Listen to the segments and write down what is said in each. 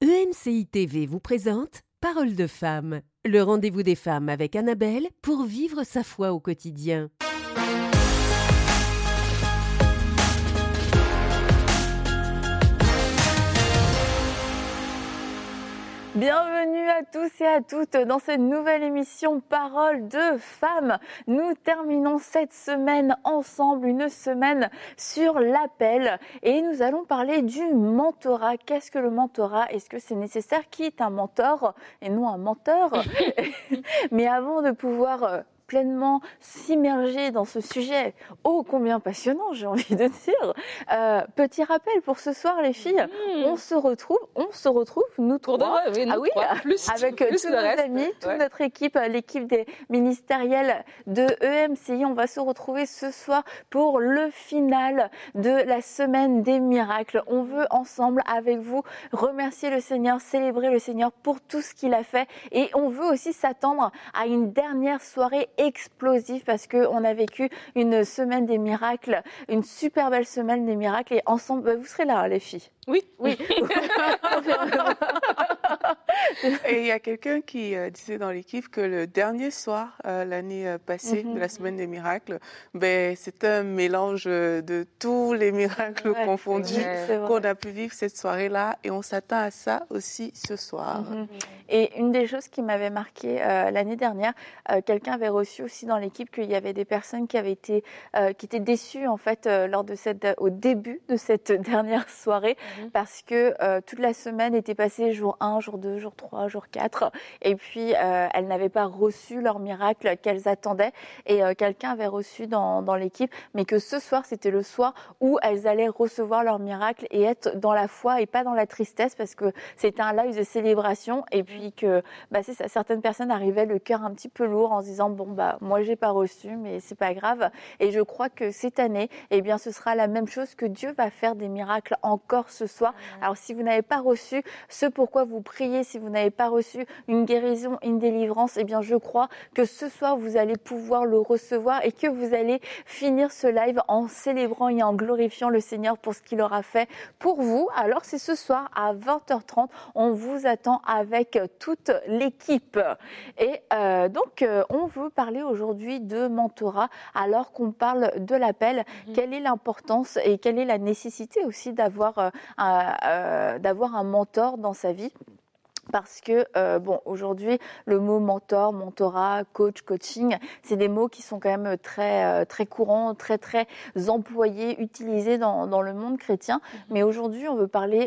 EMCI TV vous présente Parole de femme, le rendez-vous des femmes avec Annabelle pour vivre sa foi au quotidien. Bienvenue à tous et à toutes dans cette nouvelle émission Parole de femmes. Nous terminons cette semaine ensemble, une semaine sur l'appel et nous allons parler du mentorat. Qu'est-ce que le mentorat? Est-ce que c'est nécessaire? Qui est un mentor et non un menteur? Mais avant de pouvoir pleinement s'immerger dans ce sujet ô combien passionnant, j'ai envie de dire. Petit rappel pour ce soir, les filles, on se retrouve, nous trois, avec tous nos amis, toute notre équipe, l'équipe des ministériels de EMCI. On va se retrouver ce soir pour le final de la semaine des miracles. On veut ensemble, avec vous, remercier le Seigneur, célébrer le Seigneur pour tout ce qu'il a fait. Et on veut aussi s'attendre à une dernière soirée explosif parce qu'on a vécu une semaine des miracles, une super belle semaine des miracles et ensemble, vous serez là hein, les filles. Oui. Et il y a quelqu'un qui disait dans l'équipe que le dernier soir, l'année passée, de la semaine des miracles, c'était un mélange de tous les miracles confondus qu'on a pu vivre cette soirée-là et on s'attend à ça aussi ce soir. Et une des choses qui m'avait marqué l'année dernière, quelqu'un avait reçu aussi dans l'équipe qu'il y avait des personnes qui étaient déçues en fait au début de cette dernière soirée parce que toute la semaine était passée jour 1, jour 2, jour 3, jour 4 et puis elles n'avaient pas reçu leur miracle qu'elles attendaient et quelqu'un avait reçu dans l'équipe mais que ce soir c'était le soir où elles allaient recevoir leur miracle et être dans la foi et pas dans la tristesse parce que c'était un live de célébration et puis que c'est ça, certaines personnes arrivaient le cœur un petit peu lourd en se disant moi j'ai pas reçu mais c'est pas grave et je crois que cette année ce sera la même chose que Dieu va faire des miracles encore ce soir. Alors si vous n'avez pas reçu ce pourquoi vous priez, si vous n'avez pas reçu une guérison, une délivrance, je crois que ce soir vous allez pouvoir le recevoir et que vous allez finir ce live en célébrant et en glorifiant le Seigneur pour ce qu'il aura fait pour vous. Alors c'est ce soir à 20h30, on vous attend avec toute l'équipe. Et donc on veut parler aujourd'hui de mentorat alors qu'on parle de l'appel. Quelle est l'importance et quelle est la nécessité aussi d'avoir un mentor dans sa vie? Parce que, aujourd'hui, le mot mentor, mentorat, coach, coaching, c'est des mots qui sont quand même très, très courants, très, très employés, utilisés dans le monde chrétien. Mais aujourd'hui, on veut parler,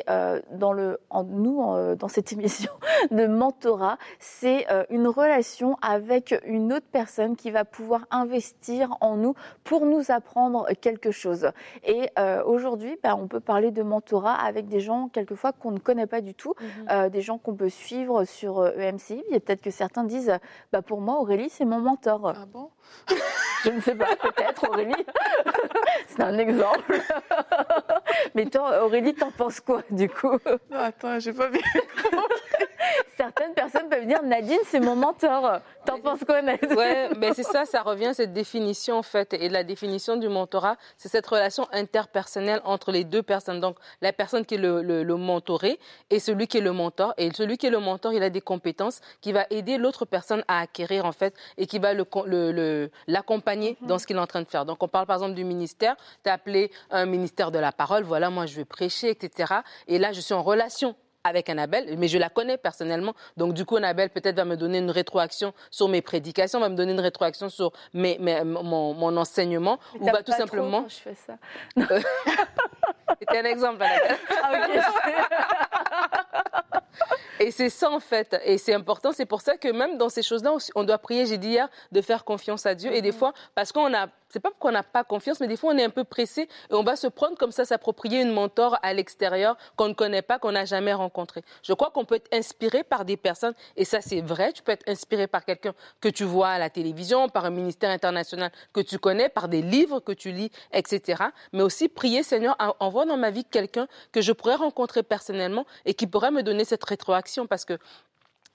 dans cette émission, de mentorat. C'est une relation avec une autre personne qui va pouvoir investir en nous pour nous apprendre quelque chose. Et aujourd'hui, on peut parler de mentorat avec des gens, quelquefois, qu'on ne connaît pas du tout, des gens qu'on peut suivre sur EMCI. Et peut-être que certains disent pour moi Aurélie c'est mon mentor. Ah bon? Je ne sais pas, peut-être Aurélie. C'est un exemple. Mais toi Aurélie, t'en penses quoi du coup? Non, attends, j'ai pas bien Certaines personnes peuvent dire Nadine c'est mon mentor. T'en penses quoi Nadine? Ouais, c'est ça revient cette définition en fait. Et la définition du mentorat, c'est cette relation interpersonnelle entre les deux personnes. Donc la personne qui est le mentoré et celui qui est le mentor. Et celui qui est le mentor, il a des compétences qui va aider l'autre personne à acquérir en fait et qui va l'accompagner dans ce qu'il est en train de faire. Donc on parle par exemple du ministère. Tu as appelé un ministère de la parole. Voilà, moi je vais prêcher, etc. Et là je suis en relation avec Annabelle, mais je la connais personnellement. Donc, du coup, Annabelle peut-être va me donner une rétroaction sur mes prédications, va me donner une rétroaction sur mon enseignement. Ou va tout simplement... Quand je fais ça. C'était un exemple, Annabelle. Et c'est ça, en fait. Et c'est important. C'est pour ça que même dans ces choses-là, on doit prier, j'ai dit hier, de faire confiance à Dieu. Et des fois, parce c'est pas qu'on n'a pas confiance, mais des fois, on est un peu pressé et on va se prendre comme ça, s'approprier une mentor à l'extérieur qu'on ne connaît pas, qu'on n'a jamais rencontré. Je crois qu'on peut être inspiré par des personnes, et ça, c'est vrai. Tu peux être inspiré par quelqu'un que tu vois à la télévision, par un ministère international que tu connais, par des livres que tu lis, etc. Mais aussi prier, Seigneur, envoie dans ma vie quelqu'un que je pourrais rencontrer personnellement et qui pourrait me donner cette rétroaction parce que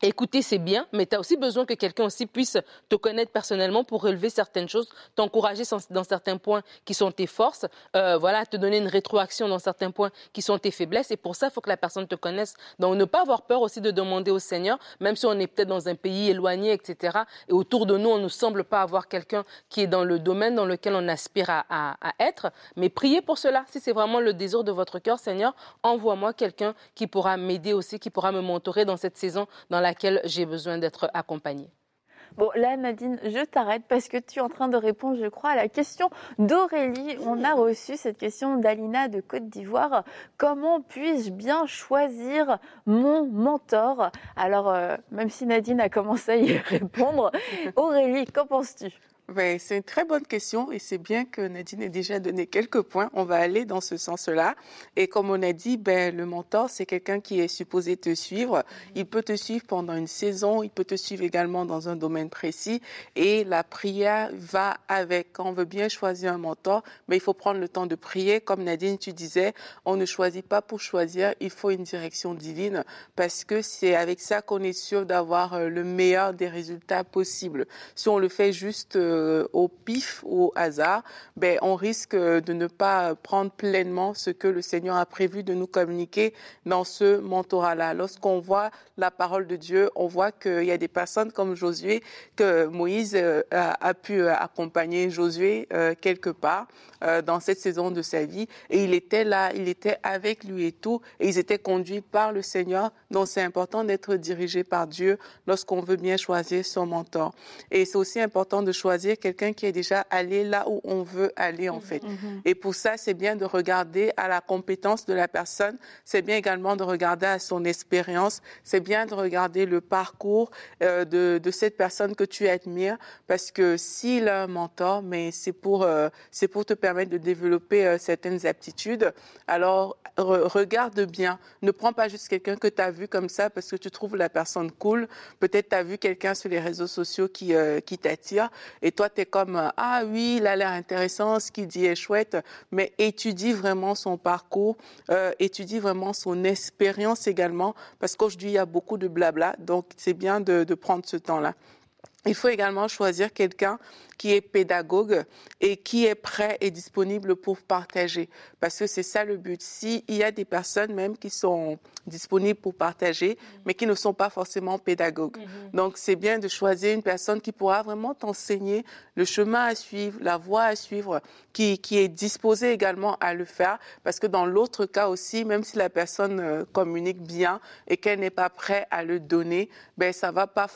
Écouter, c'est bien, mais tu as aussi besoin que quelqu'un aussi puisse te connaître personnellement pour relever certaines choses, t'encourager dans certains points qui sont tes forces, te donner une rétroaction dans certains points qui sont tes faiblesses. Et pour ça, il faut que la personne te connaisse. Donc, ne pas avoir peur aussi de demander au Seigneur, même si on est peut-être dans un pays éloigné, etc. Et autour de nous, on ne semble pas avoir quelqu'un qui est dans le domaine dans lequel on aspire à être. Mais priez pour cela. Si c'est vraiment le désir de votre cœur, Seigneur, envoie-moi quelqu'un qui pourra m'aider aussi, qui pourra me mentorer dans cette saison dans laquelle j'ai besoin d'être accompagnée. Bon, là, Nadine, je t'arrête parce que tu es en train de répondre, je crois, à la question d'Aurélie. On a reçu cette question d'Alina de Côte d'Ivoire. Comment puis-je bien choisir mon mentor? Alors, même si Nadine a commencé à y répondre, Aurélie, qu'en penses-tu? Ben, c'est une très bonne question et c'est bien que Nadine ait déjà donné quelques points. On va aller dans ce sens-là. Et comme on a dit, ben, le mentor, c'est quelqu'un qui est supposé te suivre. Il peut te suivre pendant une saison, il peut te suivre également dans un domaine précis. Et la prière va avec. Quand on veut bien choisir un mentor, mais il faut prendre le temps de prier. Comme Nadine, tu disais, on ne choisit pas pour choisir, il faut une direction divine parce que c'est avec ça qu'on est sûr d'avoir le meilleur des résultats possibles. Si on le fait juste au pif ou au hasard, ben, on risque de ne pas prendre pleinement ce que le Seigneur a prévu de nous communiquer dans ce mentorat-là. Lorsqu'on voit la parole de Dieu, on voit qu'il y a des personnes comme Josué, que Moïse a pu accompagner Josué quelque part dans cette saison de sa vie. Et il était là, il était avec lui et tout, et ils étaient conduits par le Seigneur. Donc c'est important d'être dirigé par Dieu lorsqu'on veut bien choisir son mentor. Et c'est aussi important de choisir quelqu'un qui est déjà allé là où on veut aller en fait. Et pour ça, c'est bien de regarder à la compétence de la personne, c'est bien également de regarder à son expérience, c'est bien de regarder le parcours de cette personne que tu admires, parce que s'il a un mentor, mais c'est pour te permettre de développer certaines aptitudes, alors regarde bien. Ne prends pas juste quelqu'un que tu as vu comme ça parce que tu trouves la personne cool. Peut-être tu as vu quelqu'un sur les réseaux sociaux qui t'attire et toi, tu es comme, ah oui, il a l'air intéressant, ce qu'il dit est chouette, mais étudie vraiment son parcours, étudie vraiment son expérience également, parce qu'aujourd'hui, il y a beaucoup de blabla, donc c'est bien de prendre ce temps-là. Il faut également choisir quelqu'un qui est pédagogue et qui est prêt et disponible pour partager. Parce que c'est ça le but. S'il y a des personnes même qui sont disponibles pour partager, mais qui ne sont pas forcément pédagogues. Donc, c'est bien de choisir une personne qui pourra vraiment t'enseigner le chemin à suivre, la voie à suivre, qui est disposée également à le faire. Parce que dans l'autre cas aussi, même si la personne communique bien et qu'elle n'est pas prête à le donner, ben, ça va pas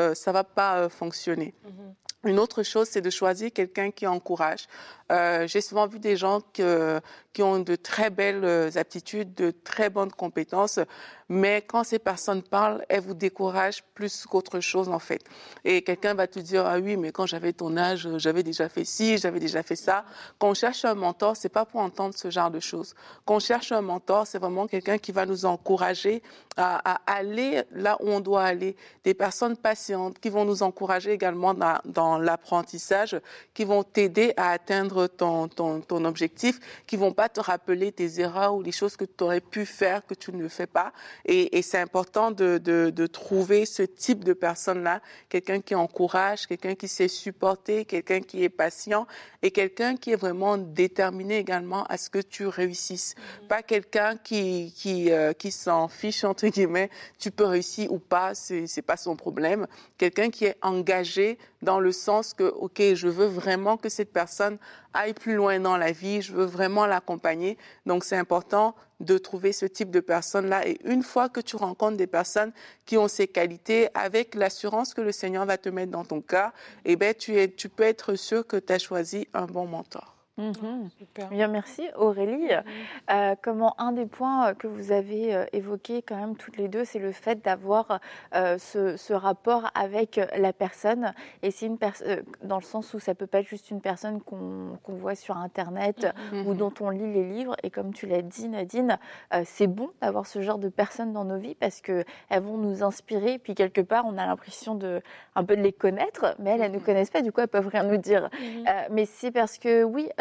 fonctionner. Une autre chose, c'est de choisir quelqu'un qui encourage. J'ai souvent vu des gens qui ont de très belles aptitudes, de très bonnes compétences, mais quand ces personnes parlent, elles vous découragent plus qu'autre chose en fait. Et quelqu'un va te dire, ah oui, mais quand j'avais ton âge, j'avais déjà fait ci, j'avais déjà fait ça. Quand on cherche un mentor, c'est pas pour entendre ce genre de choses. Quand on cherche un mentor, c'est vraiment quelqu'un qui va nous encourager à aller là où on doit aller. Des personnes patientes qui vont nous encourager également dans l'apprentissage, qui vont t'aider à atteindre ton objectif, qui vont pas te rappeler tes erreurs ou les choses que tu aurais pu faire que tu ne fais pas. Et c'est important de trouver ce type de personne-là, quelqu'un qui encourage, quelqu'un qui sait supporter, quelqu'un qui est patient et quelqu'un qui est vraiment déterminé également à ce que tu réussisses. Pas quelqu'un qui s'en fiche, entre guillemets, tu peux réussir ou pas, c'est pas son problème. Quelqu'un qui est engagé dans le sens que, OK, je veux vraiment que cette personne aille plus loin dans la vie, je veux vraiment l'accompagner. Donc, c'est important de trouver ce type de personnes-là. Et une fois que tu rencontres des personnes qui ont ces qualités, avec l'assurance que le Seigneur va te mettre dans ton cœur, eh ben, tu peux être sûr que tu as choisi un bon mentor. Super. Bien, merci Aurélie. Comment un des points que vous avez évoqué quand même toutes les deux, c'est le fait d'avoir ce rapport avec la personne. Et c'est une dans le sens où ça peut pas être juste une personne qu'on voit sur Internet ou dont on lit les livres. Et comme tu l'as dit, Nadine, c'est bon d'avoir ce genre de personnes dans nos vies parce que elles vont nous inspirer. Puis quelque part, on a l'impression un peu de les connaître, mais elles ne nous connaissent pas. Du coup, elles peuvent rien nous dire. Mais c'est parce que oui.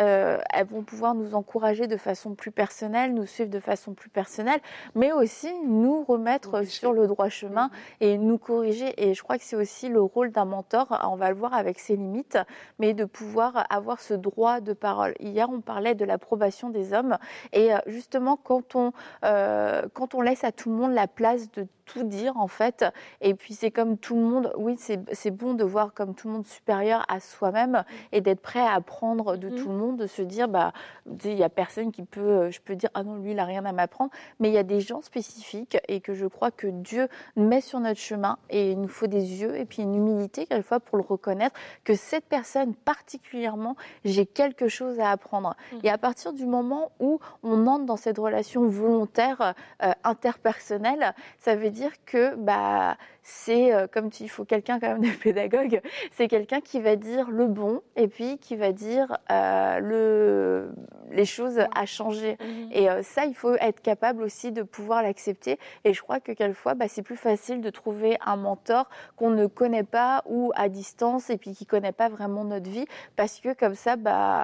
elles vont pouvoir nous encourager de façon plus personnelle, nous suivre de façon plus personnelle, mais aussi nous remettre sur le droit chemin et nous corriger. Et je crois que c'est aussi le rôle d'un mentor, on va le voir avec ses limites, mais de pouvoir avoir ce droit de parole. Hier, on parlait de l'approbation des hommes, et justement, quand on laisse à tout le monde la place de tout dire en fait, et puis c'est comme tout le monde, oui c'est bon de voir comme tout le monde supérieur à soi-même et d'être prêt à apprendre de tout le monde, de se dire il y a personne qui peut, je peux dire ah non lui il a rien à m'apprendre, mais il y a des gens spécifiques et que je crois que Dieu met sur notre chemin, et il nous faut des yeux et puis une humilité quelquefois pour le reconnaître que cette personne particulièrement j'ai quelque chose à apprendre. Et à partir du moment où on entre dans cette relation volontaire interpersonnelle, ça veut dire que c'est comme il faut quelqu'un quand même de pédagogue, c'est quelqu'un qui va dire le bon et puis qui va dire les choses à changer. Et ça, il faut être capable aussi de pouvoir l'accepter. Et je crois que quelquefois, c'est plus facile de trouver un mentor qu'on ne connaît pas ou à distance et puis qui connaît pas vraiment notre vie, parce que comme ça,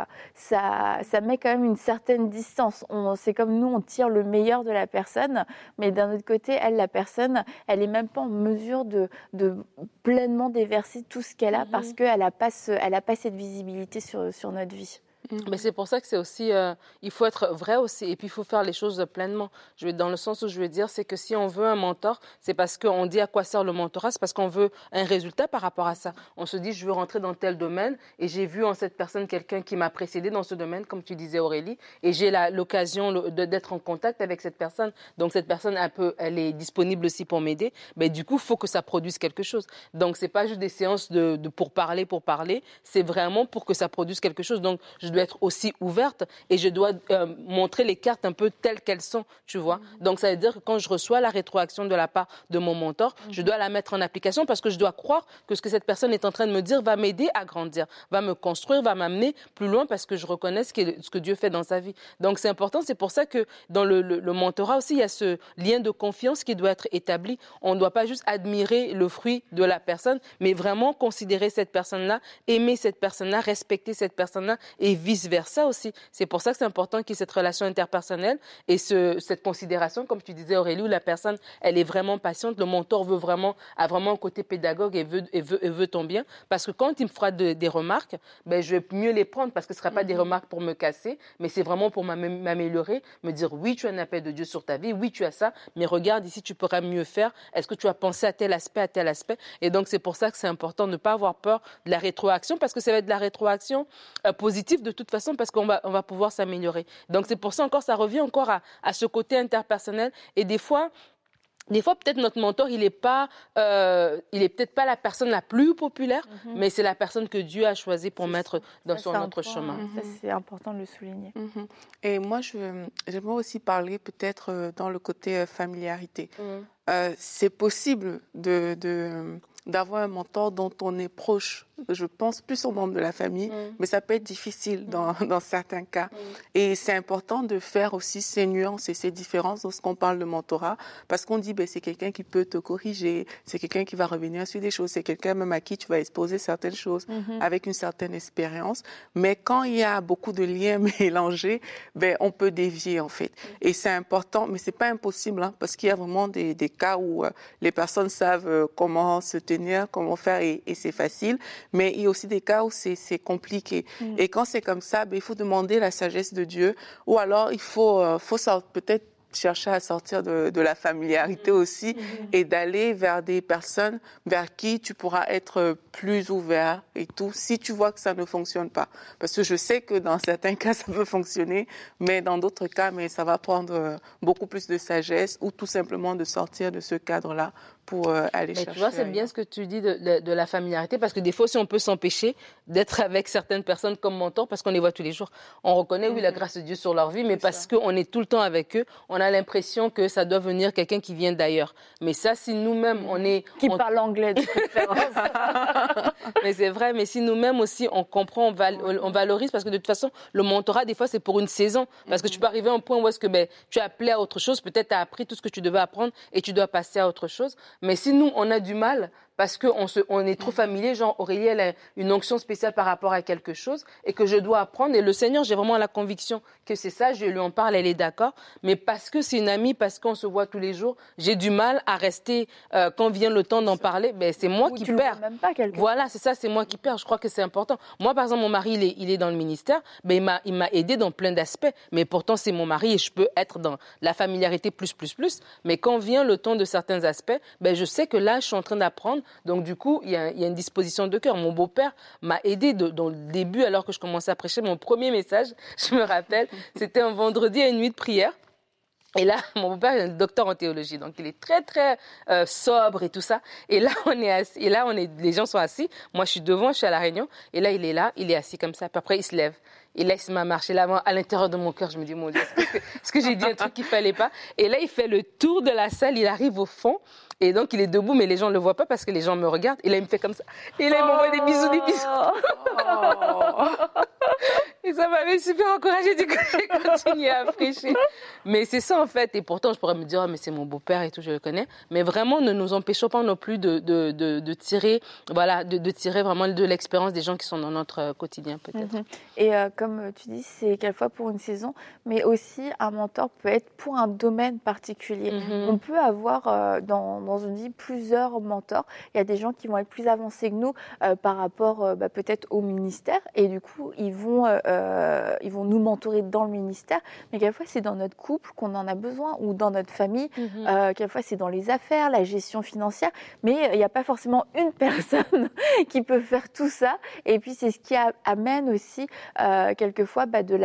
ça met quand même une certaine distance. C'est comme nous, on tire le meilleur de la personne, mais d'un autre côté, la personne, elle est même pas en mesure de pleinement déverser tout ce qu'elle a parce qu'elle n'a pas cette visibilité sur notre vie. Mais c'est pour ça que c'est aussi, il faut être vrai aussi, et puis il faut faire les choses pleinement. Dans le sens où je veux dire, c'est que si on veut un mentor, c'est parce qu'on dit à quoi sert le mentorat, c'est parce qu'on veut un résultat par rapport à ça. On se dit, je veux rentrer dans tel domaine, et j'ai vu en cette personne quelqu'un qui m'a précédé dans ce domaine, comme tu disais Aurélie, et j'ai l'occasion d'être en contact avec cette personne. Donc cette personne, elle est disponible aussi pour m'aider. Mais du coup, il faut que ça produise quelque chose. Donc c'est pas juste des séances pour parler, c'est vraiment pour que ça produise quelque chose. Donc je dois être aussi ouverte et je dois montrer les cartes un peu telles qu'elles sont, tu vois. Donc, ça veut dire que quand je reçois la rétroaction de la part de mon mentor, je dois la mettre en application parce que je dois croire que ce que cette personne est en train de me dire va m'aider à grandir, va me construire, va m'amener plus loin parce que je reconnais ce que Dieu fait dans sa vie. Donc, c'est important. C'est pour ça que dans le mentorat aussi, il y a ce lien de confiance qui doit être établi. On ne doit pas juste admirer le fruit de la personne, mais vraiment considérer cette personne-là, aimer cette personne-là, respecter cette personne-là et vice-versa aussi. C'est pour ça que c'est important qu'il y ait cette relation interpersonnelle et cette considération, comme tu disais Aurélie, où la personne, elle est vraiment patiente, le mentor a vraiment un côté pédagogue et veut ton bien. Parce que quand il me fera des remarques, je vais mieux les prendre parce que ce ne sera pas des remarques pour me casser, mais c'est vraiment pour m'améliorer, me dire oui, tu as un appel de Dieu sur ta vie, oui, tu as ça, mais regarde ici, tu pourrais mieux faire. Est-ce que tu as pensé à tel aspect? Et donc, c'est pour ça que c'est important de ne pas avoir peur de la rétroaction parce que ça va être de la rétroaction positive de toute façon parce qu'on va pouvoir s'améliorer. Donc, c'est pour ça encore, ça revient encore à ce côté interpersonnel. Et des fois, peut-être notre mentor, il est peut-être pas la personne la plus populaire, mais c'est la personne que Dieu a choisie pour mettre sur notre chemin. Ça, c'est important de le souligner. Et moi, j'aimerais aussi parler peut-être dans le côté familiarité. C'est possible d'avoir un mentor dont on est proche, je pense plus aux membres de la famille, mais ça peut être difficile dans certains cas. Et c'est important de faire aussi ces nuances et ces différences lorsqu'on parle de mentorat, parce qu'on dit c'est quelqu'un qui peut te corriger, c'est quelqu'un qui va revenir sur des choses, c'est quelqu'un même à qui tu vas exposer certaines choses avec une certaine expérience. Mais quand il y a beaucoup de liens mélangés, on peut dévier en fait. Et c'est important, mais c'est pas impossible, parce qu'il y a vraiment des cas où les personnes savent comment se tenir, comment faire et c'est facile. Mais il y a aussi des cas où c'est compliqué. Et quand c'est comme ça, il faut demander la sagesse de Dieu ou alors il faut peut-être chercher à sortir de la familiarité aussi et d'aller vers des personnes vers qui tu pourras être plus ouvert et tout, si tu vois que ça ne fonctionne pas. Parce que je sais que dans certains cas, ça peut fonctionner, mais dans d'autres cas, ça va prendre beaucoup plus de sagesse ou tout simplement de sortir de ce cadre-là pour aller chercher. Tu vois, c'est bien ce que tu dis de la familiarité, parce que des fois aussi, on peut s'empêcher d'être avec certaines personnes comme mentor parce qu'on les voit tous les jours. On reconnaît, oui, la grâce de Dieu sur leur vie, mais parce qu'on est tout le temps avec eux, on a l'impression que ça doit venir quelqu'un qui vient d'ailleurs. Mais ça, si nous-mêmes, Qui parle anglais, de préférence. Mais c'est vrai, mais si nous-mêmes aussi, on comprend, on valorise, parce que de toute façon, le mentorat, des fois, c'est pour une saison. Parce que tu peux arriver à un point où est-ce que tu as appelé à autre chose, peut-être tu as appris tout ce que tu devais apprendre et tu dois passer à autre chose. Mais si nous, on a du mal, parce qu'on est trop familier, genre Aurélie, elle a une onction spéciale par rapport à quelque chose et que je dois apprendre. Et le Seigneur, j'ai vraiment la conviction que c'est ça, je lui en parle, elle est d'accord. Mais parce que c'est une amie, parce qu'on se voit tous les jours, j'ai du mal à rester, quand vient le temps d'en parler, ben c'est moi qui perds. Même pas voilà, c'est ça, c'est moi qui perds. Je crois que c'est important. Moi, par exemple, mon mari, il est dans le ministère, ben il m'a aidé dans plein d'aspects. Mais pourtant, c'est mon mari et je peux être dans la familiarité plus. Mais quand vient le temps de certains aspects, ben je sais que là, je suis en train d'apprendre. Donc, du coup, il y a une disposition de cœur. Mon beau-père m'a aidé dans le début, alors que je commençais à prêcher. Mon premier message, je me rappelle, c'était un vendredi à une nuit de prière. Et là, mon beau-père est un docteur en théologie, donc il est très, très sobre et tout ça. Et là, les gens sont assis. Moi, je suis devant, je suis à la réunion. Et là, il est assis comme ça. Puis après, il se lève. Et là, il se met à marcher. Là, à l'intérieur de mon cœur, je me dis, mon Dieu, est-ce que j'ai dit un truc qu'il fallait pas? Et là, il fait le tour de la salle, il arrive au fond. Et donc, il est debout, mais les gens ne le voient pas parce que les gens me regardent. Et là, il me fait comme ça. Et là, il m'envoie des bisous. Et ça m'avait super encouragée. Du coup, j'ai continué à prêcher. Mais c'est ça, en fait. Et pourtant, je pourrais me dire, mais c'est mon beau-père et tout, je le connais. Mais vraiment, ne nous empêchons pas non plus de tirer, voilà, de tirer vraiment de l'expérience des gens qui sont dans notre quotidien, peut-être. Et comme tu dis, c'est quelquefois pour une saison, mais aussi un mentor peut être pour un domaine particulier. On peut avoir dans une vie plusieurs mentors. Il y a des gens qui vont être plus avancés que nous par rapport peut-être au ministère, et du coup, ils vont nous mentorer dans le ministère. Mais quelquefois, c'est dans notre couple qu'on en a besoin, ou dans notre famille. Quelquefois, c'est dans les affaires, la gestion financière. Mais il n'y a pas forcément une personne qui peut faire tout ça. Et puis, c'est ce qui amène aussi quelquefois de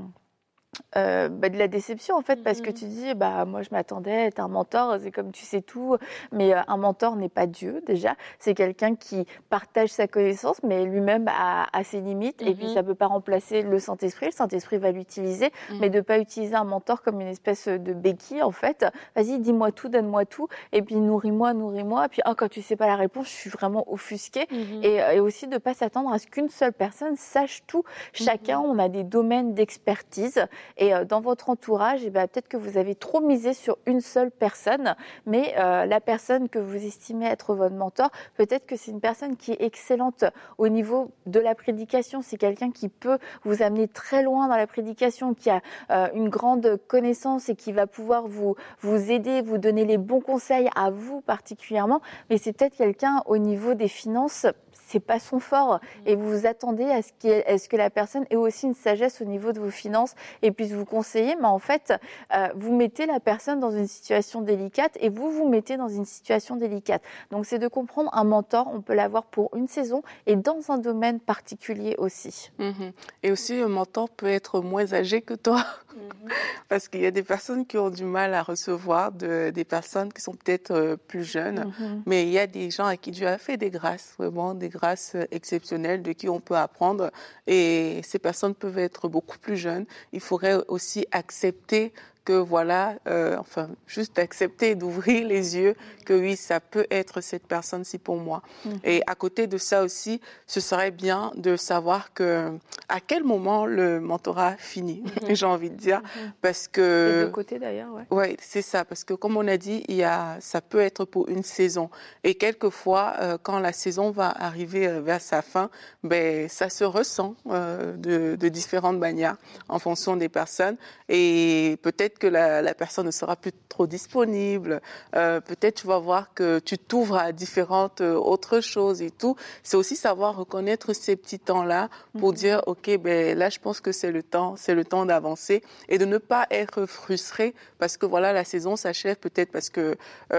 la déception, en fait, parce que tu dis, moi je m'attendais à être un mentor, c'est comme tu sais tout, mais un mentor n'est pas Dieu, déjà. C'est quelqu'un qui partage sa connaissance, mais lui-même a ses limites, et puis ça peut pas remplacer le Saint-Esprit. Le Saint-Esprit va l'utiliser, mais de pas utiliser un mentor comme une espèce de béquille, en fait. Vas-y, dis-moi tout, donne-moi tout, et puis nourris-moi, et puis quand tu sais pas la réponse, je suis vraiment offusquée. Et aussi de pas s'attendre à ce qu'une seule personne sache tout. Chacun, on a des domaines d'expertise. Et dans votre entourage, peut-être que vous avez trop misé sur une seule personne, mais la personne que vous estimez être votre mentor, peut-être que c'est une personne qui est excellente au niveau de la prédication. C'est quelqu'un qui peut vous amener très loin dans la prédication, qui a une grande connaissance et qui va pouvoir vous aider, vous donner les bons conseils à vous particulièrement. Mais c'est peut-être quelqu'un au niveau des finances, c'est pas son fort, et vous vous attendez à ce que la personne ait aussi une sagesse au niveau de vos finances et puisse vous conseiller, mais en fait, vous mettez la personne dans une situation délicate et vous mettez dans une situation délicate. Donc, c'est de comprendre un mentor, on peut l'avoir pour une saison et dans un domaine particulier aussi. Et aussi, un mentor peut être moins âgé que toi, parce qu'il y a des personnes qui ont du mal à recevoir des personnes qui sont peut-être plus jeunes, mais il y a des gens à qui Dieu a fait des grâces, vraiment des grâces exceptionnelles de qui on peut apprendre, et ces personnes peuvent être beaucoup plus jeunes. Il faudrait aussi accepter que voilà, juste accepter d'ouvrir les yeux, que oui, ça peut être cette personne-ci pour moi. Et à côté de ça aussi, ce serait bien de savoir à quel moment le mentorat finit, j'ai envie de dire, parce que... Les deux côtés d'ailleurs, ouais. Oui, c'est ça, parce que comme on a dit, ça peut être pour une saison. Et quelquefois, quand la saison va arriver vers sa fin, ça se ressent de différentes manières en fonction des personnes. Et peut-être que la personne ne sera plus trop disponible. Peut-être tu vas voir que tu t'ouvres à différentes autres choses et tout. C'est aussi savoir reconnaître ces petits temps-là pour dire, OK, là, je pense que c'est le temps d'avancer et de ne pas être frustré parce que voilà, la saison s'achève peut-être parce que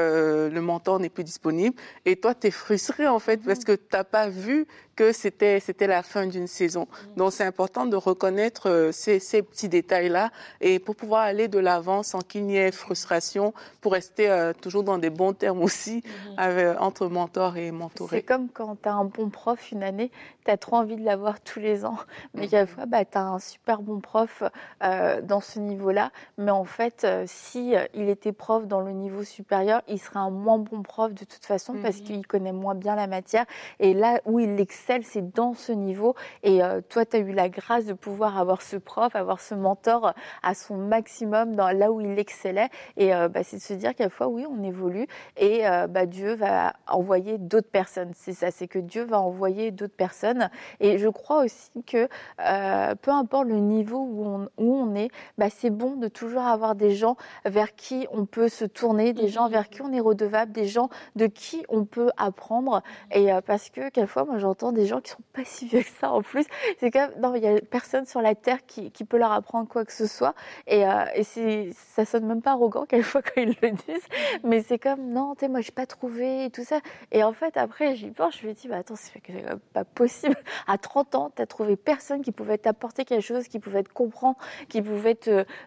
le mentor n'est plus disponible et toi, tu es frustré en fait parce que tu n'as pas vu que c'était la fin d'une saison. Donc, c'est important de reconnaître ces petits détails-là et pour pouvoir aller de l'avant sans qu'il n'y ait frustration, pour rester toujours dans des bons termes aussi entre mentor et mentoré. C'est comme quand tu as un bon prof une année, tu as trop envie de l'avoir tous les ans. Mais quelquefois, tu as un super bon prof dans ce niveau-là. Mais en fait, si il était prof dans le niveau supérieur, il serait un moins bon prof de toute façon parce qu'il connaît moins bien la matière. Et là où il excelle, excelle, c'est dans ce niveau. Et toi, tu as eu la grâce de pouvoir avoir ce prof, avoir ce mentor à son maximum dans là où il excellait. Et c'est de se dire qu'à la fois, oui, on évolue et Dieu va envoyer d'autres personnes. C'est ça, c'est que Dieu va envoyer d'autres personnes. Et je crois aussi que peu importe le niveau où on est, c'est bon de toujours avoir des gens vers qui on peut se tourner, des gens vers qui on est redevable, des gens de qui on peut apprendre. Et parce que quelquefois, moi, j'entends des gens qui sont pas si vieux que ça en plus. C'est comme non, il y a personne sur la terre qui peut leur apprendre quoi que ce soit. Et ça sonne même pas arrogant quelquefois quand ils le disent, mais c'est comme non, tu sais, moi, j'ai pas trouvé et tout ça. Et en fait, après, j'y pense, je me dis, attends, c'est pas possible. À 30 ans, tu as trouvé personne qui pouvait t'apporter quelque chose, qui pouvait te comprendre, qui pouvait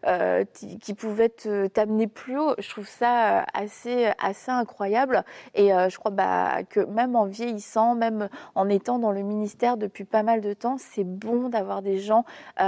t'amener plus haut. Je trouve ça assez incroyable. Et je crois que même en vieillissant, même en étant dans le ministère depuis pas mal de temps, c'est bon d'avoir des gens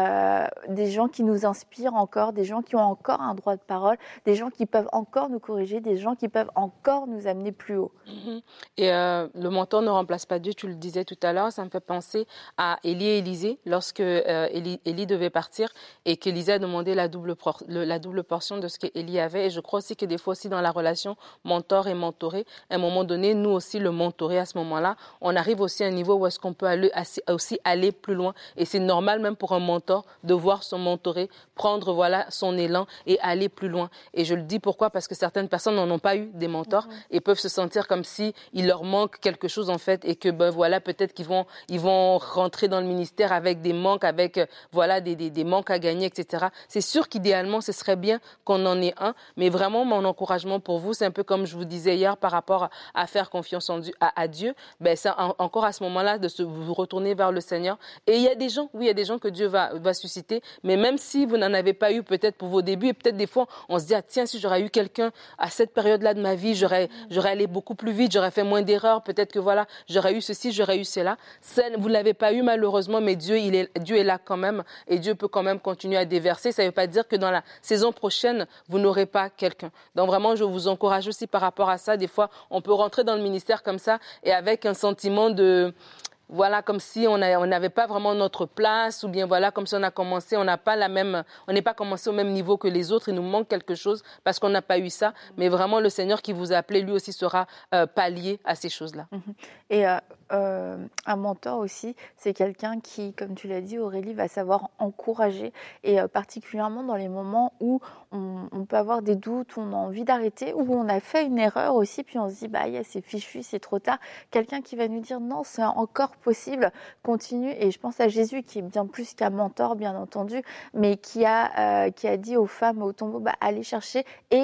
qui nous inspirent encore, des gens qui ont encore un droit de parole, des gens qui peuvent encore nous corriger, des gens qui peuvent encore nous amener plus haut. Et le mentor ne remplace pas Dieu, tu le disais tout à l'heure, ça me fait penser à Élie et Élisée, lorsque Élie devait partir et qu'Élisée a demandé la double portion de ce qu'Élie avait. Et je crois aussi que des fois aussi dans la relation mentor et mentoré, à un moment donné, nous aussi le mentoré à ce moment-là, on arrive aussi à un niveau où est-ce qu'on peut aussi aller plus loin. Et c'est normal même pour un mentor de voir son mentoré prendre son élan et aller plus loin. Et je le dis pourquoi? Parce que certaines personnes n'en ont pas eu des mentors et peuvent se sentir comme si il leur manque quelque chose en fait et que peut-être qu'ils vont rentrer dans le ministère avec des manques, avec des manques à gagner, etc. C'est sûr qu'idéalement ce serait bien qu'on en ait un, mais vraiment mon encouragement pour vous, c'est un peu comme je vous disais hier par rapport à faire confiance à Dieu. C'est encore à ce moment-là de vous retourner vers le Seigneur. Et il y a des gens que Dieu va susciter, mais même si vous n'en avez pas eu peut-être pour vos débuts, et peut-être des fois on se dit tiens, si j'aurais eu quelqu'un à cette période-là de ma vie, j'aurais allé beaucoup plus vite, j'aurais fait moins d'erreurs, peut-être que j'aurais eu ceci, j'aurais eu cela. Vous ne l'avez pas eu malheureusement, mais Dieu est là quand même et Dieu peut quand même continuer à déverser. Ça ne veut pas dire que dans la saison prochaine, vous n'aurez pas quelqu'un. Donc vraiment, je vous encourage aussi par rapport à ça. Des fois, on peut rentrer dans le ministère comme ça et avec un sentiment de... comme si on n'avait pas vraiment notre place, ou bien comme si on a commencé, on n'est pas commencé au même niveau que les autres, il nous manque quelque chose parce qu'on n'a pas eu ça. Mais vraiment, le Seigneur qui vous a appelé, lui aussi sera pallié à ces choses-là. Et un mentor aussi, c'est quelqu'un qui, comme tu l'as dit Aurélie, va savoir encourager, et particulièrement dans les moments où on peut avoir des doutes, où on a envie d'arrêter, où on a fait une erreur aussi, puis on se dit c'est fichu, c'est trop tard. Quelqu'un qui va nous dire non, c'est encore possible, continue. Et je pense à Jésus qui est bien plus qu'un mentor, bien entendu, mais qui a dit aux femmes au tombeau allez chercher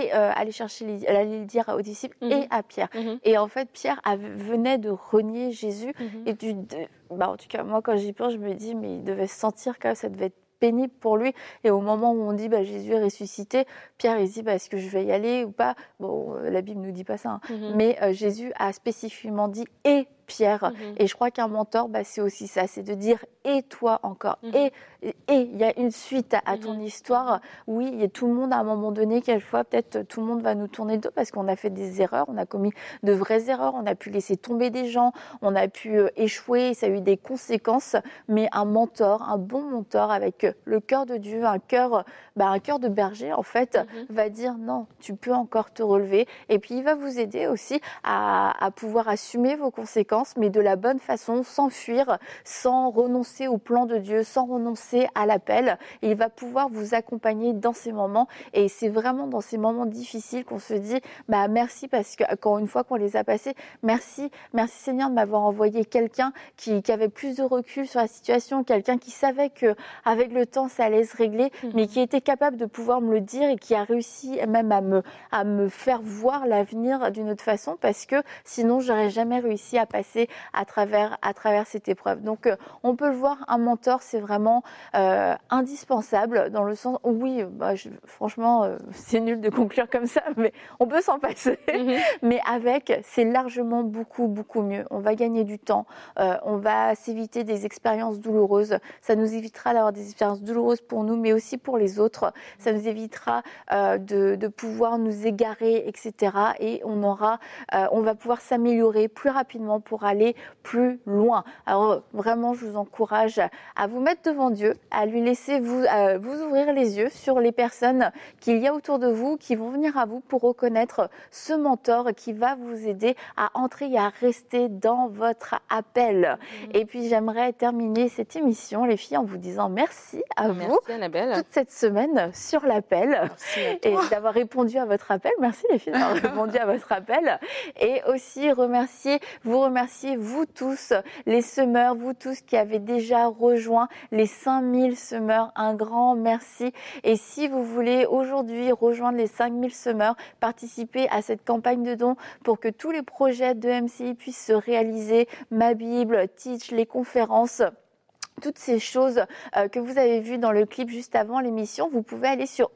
allez le dire aux disciples et à Pierre. Et en fait, Pierre venait de renier Jésus. Et en tout cas, moi, quand j'y pense, je me dis, mais il devait se sentir que ça devait être pénible pour lui. Et au moment où on dit Jésus est ressuscité, Pierre il se dit est-ce que je vais y aller ou pas? Bon, la Bible nous dit pas ça, mais Jésus a spécifiquement dit et Pierre. Et je crois qu'un mentor, c'est aussi ça, c'est de dire et toi encore, et il y a une suite à ton histoire. Oui, il y a tout le monde à un moment donné, quelquefois, peut-être tout le monde va nous tourner le dos parce qu'on a fait des erreurs, on a commis de vraies erreurs, on a pu laisser tomber des gens, on a pu échouer, ça a eu des conséquences, mais un mentor, un bon mentor avec le cœur de Dieu, un cœur de berger en fait, va dire non, tu peux encore te relever, et puis il va vous aider aussi à pouvoir assumer vos conséquences, mais de la bonne façon, sans fuir, sans renoncer au plan de Dieu, sans renoncer à l'appel. Et il va pouvoir vous accompagner dans ces moments. Et c'est vraiment dans ces moments difficiles qu'on se dit merci, parce que quand une fois qu'on les a passés, merci Seigneur de m'avoir envoyé quelqu'un qui avait plus de recul sur la situation, quelqu'un qui savait que avec le temps ça allait se régler, mais qui était capable de pouvoir me le dire et qui a réussi même à me faire voir l'avenir d'une autre façon, parce que sinon j'aurais jamais réussi à passer à travers cette épreuve. Donc on peut le voir, un mentor c'est vraiment indispensable, dans le sens où franchement c'est nul de conclure comme ça, mais on peut s'en passer. Mais avec, c'est largement beaucoup mieux. On va gagner du temps, on va s'éviter des expériences douloureuses, ça nous évitera d'avoir des expériences douloureuses pour nous, mais aussi pour les autres. Ça nous évitera de pouvoir nous égarer, etc. Et on va pouvoir s'améliorer plus rapidement pour pour aller plus loin. Alors vraiment, je vous encourage à vous mettre devant Dieu, à lui laisser vous ouvrir les yeux sur les personnes qu'il y a autour de vous, qui vont venir à vous pour reconnaître ce mentor qui va vous aider à entrer et à rester dans votre appel. Et puis j'aimerais terminer cette émission, les filles, en vous disant merci à vous Annabelle. toute cette semaine sur l'appel et d'avoir répondu à votre appel. Merci les filles d'avoir répondu à votre appel. Et aussi vous remercier vous tous, les semeurs, vous tous qui avez déjà rejoint les 5000 semeurs. Un grand merci. Et si vous voulez aujourd'hui rejoindre les 5000 semeurs, participer à cette campagne de dons pour que tous les projets de MCI puissent se réaliser, ma Bible, Teach, les conférences, toutes ces choses que vous avez vues dans le clip juste avant l'émission, vous pouvez aller sur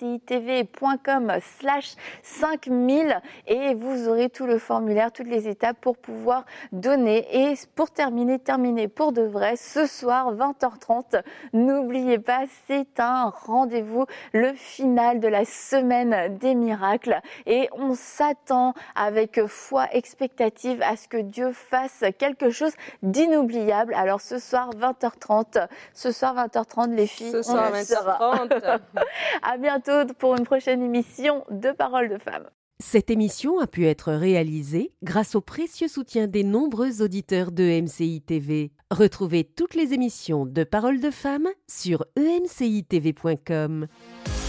emcitv.com/5000 et vous aurez tout le formulaire, toutes les étapes pour pouvoir donner. Et pour terminer pour de vrai, ce soir 20h30, n'oubliez pas, c'est un rendez-vous, le final de la semaine des miracles et on s'attend avec foi expectative à ce que Dieu fasse quelque chose d'inoubliable. Alors ce soir 20h30, les filles. Ce soir 20h30. À bientôt pour une prochaine émission de Paroles de Femmes. Cette émission a pu être réalisée grâce au précieux soutien des nombreux auditeurs de MCI TV. Retrouvez toutes les émissions de Paroles de Femmes sur emcitv.com.